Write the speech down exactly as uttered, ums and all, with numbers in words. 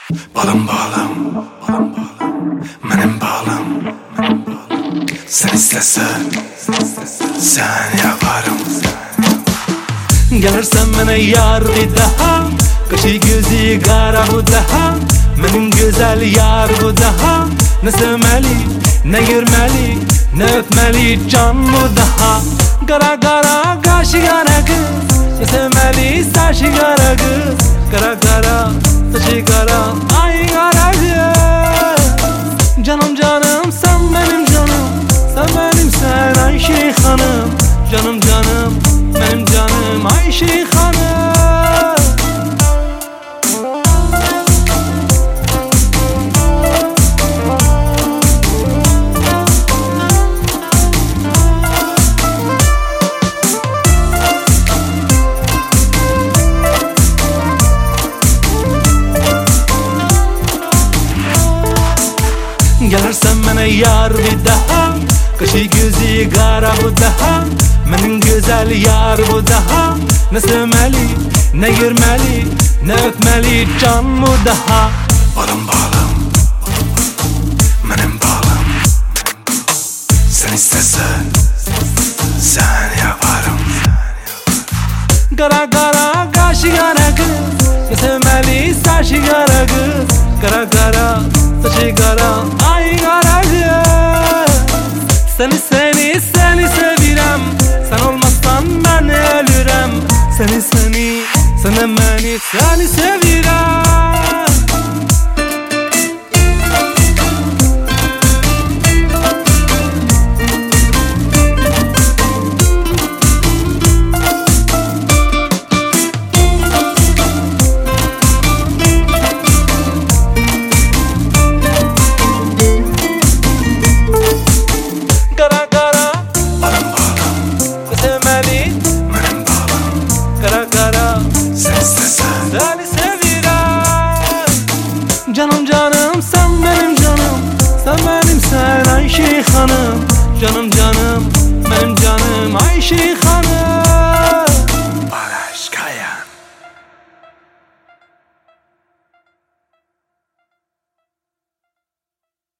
Balım balım, balım balım, benim balım, benim balım. Sen istesen, sen yaparım. Gelirsen bana yar bir daha, kaşı gözü kara bu daha. Benim güzel yar bu daha. Ne sevmeli, ne görmeli, ne öpmeli can bu daha. Kara kara kaşı kara kız, ne sevmeli saçı kara kız. Kara kara saçı kara, ay kara kız. Canım canım sen benim canım, sen benim sen Ayşe hanım. Canım canım benim canım Ayşe hanım. Gelirsen bana yar bir daha, kaşı gözü kara bu daha. Benim güzel yar bu daha. Ne sevmeli, ne görmeli, ne öpmeli can bu daha. Balım balım, benim balım. Sen istesen, sen yaparım. Kara kara kaşı kara kız, ne sevmeli saçı kara kız. Kara kara saçı kara, ay kara kız. Seni seni seni sevirem, sen olmazsan ben ölürem. Seni seni sen beni seni sevirem. Seni sevirem. Canım canım sen benim canım, sen benim sen Ayşe hanım. Canım canım benim canım Ayşe hanım.